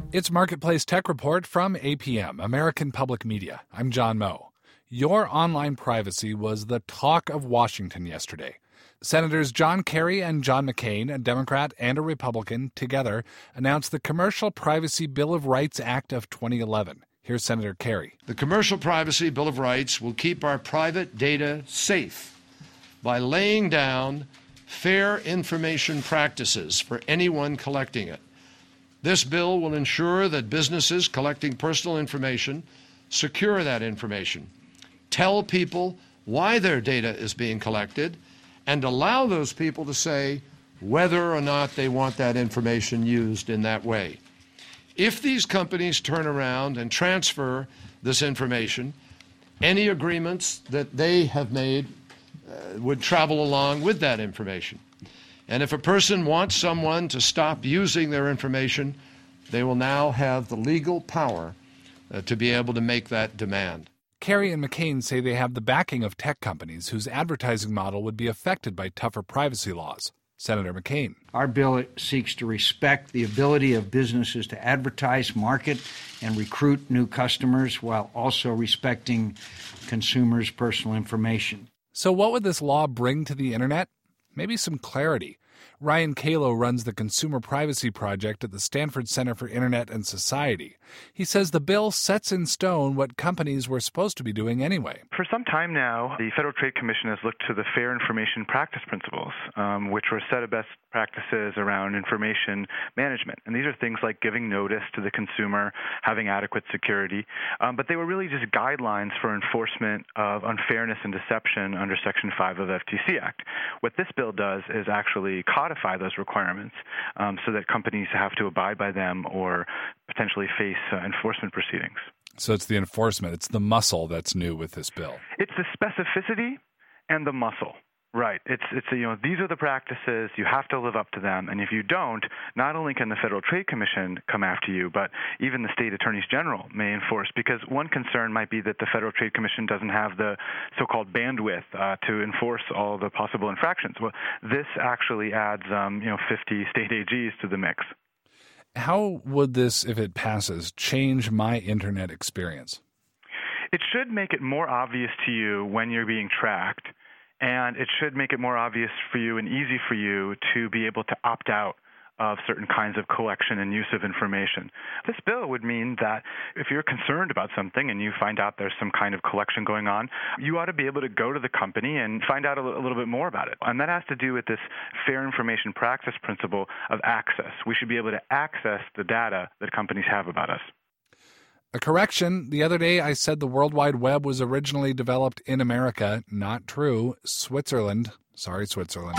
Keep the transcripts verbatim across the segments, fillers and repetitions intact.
It's Marketplace Tech Report from A P M, American Public Media. I'm John Moe. Your online privacy was the talk of Washington yesterday. Senators John Kerry and John McCain, a Democrat and a Republican, together announced the Commercial Privacy Bill of Rights Act of twenty eleven. Here's Senator Kerry. The Commercial Privacy Bill of Rights will keep our private data safe by laying down fair information practices for anyone collecting it. This bill will ensure that businesses collecting personal information secure that information, tell people why their data is being collected, and allow those people to say whether or not they want that information used in that way. If these companies turn around and transfer this information, any agreements that they have made uh, would travel along with that information. And if a person wants someone to stop using their information, they will now have the legal power uh, to be able to make that demand. Kerry and McCain say they have the backing of tech companies whose advertising model would be affected by tougher privacy laws. Senator McCain. Our bill seeks to respect the ability of businesses to advertise, market, and recruit new customers while also respecting consumers' personal information. So what would this law bring to the Internet? Maybe some clarity. Ryan Calo runs the Consumer Privacy Project at the Stanford Center for Internet and Society. He says the bill sets in stone what companies were supposed to be doing anyway. For some time now, the Federal Trade Commission has looked to the Fair Information Practice Principles, um, which were a set of best practices around information management. And these are things like giving notice to the consumer, having adequate security. Um, but they were really just guidelines for enforcement of unfairness and deception under Section five of the F T C Act. What this bill does is actually codify those requirements um, so that companies have to abide by them or potentially face uh, enforcement proceedings. So it's the enforcement, it's the muscle that's new with this bill. It's the specificity and the muscle. Right. It's, it's you know, these are the practices. You have to live up to them. And if you don't, not only can the Federal Trade Commission come after you, but even the state attorneys general may enforce. Because one concern might be that the Federal Trade Commission doesn't have the so-called bandwidth uh, to enforce all the possible infractions. Well, this actually adds, um, you know, fifty state A Gs to the mix. How would this, if it passes, change my Internet experience? It should make it more obvious to you when you're being tracked. And it should make it more obvious for you and easy for you to be able to opt out of certain kinds of collection and use of information. This bill would mean that if you're concerned about something and you find out there's some kind of collection going on, you ought to be able to go to the company and find out a little bit more about it. And that has to do with this fair information practice principle of access. We should be able to access the data that companies have about us. A correction. The other day I said the World Wide Web was originally developed in America. Not true. Switzerland. Sorry, Switzerland.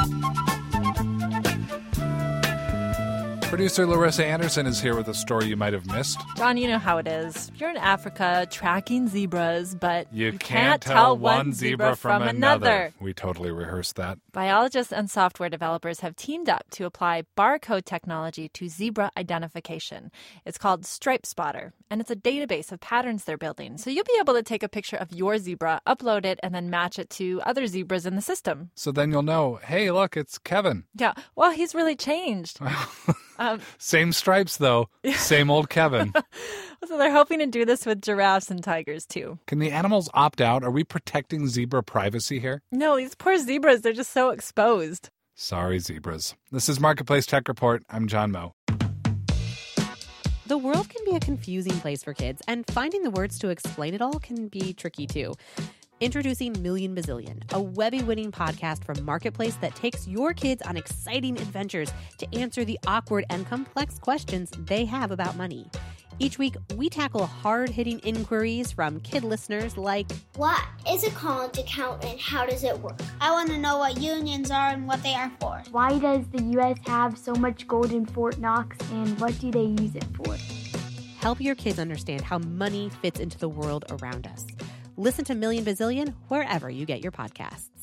Producer Larissa Anderson is here with a story you might have missed. John, you know how it is. You're in Africa tracking zebras, but you, you can't, can't tell one zebra from, from another. another. We totally rehearsed that. Biologists and software developers have teamed up to apply barcode technology to zebra identification. It's called Stripe Spotter, and it's a database of patterns they're building. So you'll be able to take a picture of your zebra, upload it, and then match it to other zebras in the system. So then you'll know, hey, look, it's Kevin. Yeah, well, he's really changed. Um, Same stripes, though. Same old Kevin. So they're hoping to do this with giraffes and tigers, too. Can the animals opt out? Are we protecting zebra privacy here? No, these poor zebras, they're just so exposed. Sorry, zebras. This is Marketplace Tech Report. I'm John Moe. The world can be a confusing place for kids, and finding the words to explain it all can be tricky, too. Introducing Million Bazillion, a Webby-winning podcast from Marketplace that takes your kids on exciting adventures to answer the awkward and complex questions they have about money. Each week, we tackle hard-hitting inquiries from kid listeners like, what is a college account and how does it work? I want to know what unions are and what they are for. Why does the U S have so much gold in Fort Knox and what do they use it for? Help your kids understand how money fits into the world around us. Listen to Million Bazillion wherever you get your podcasts.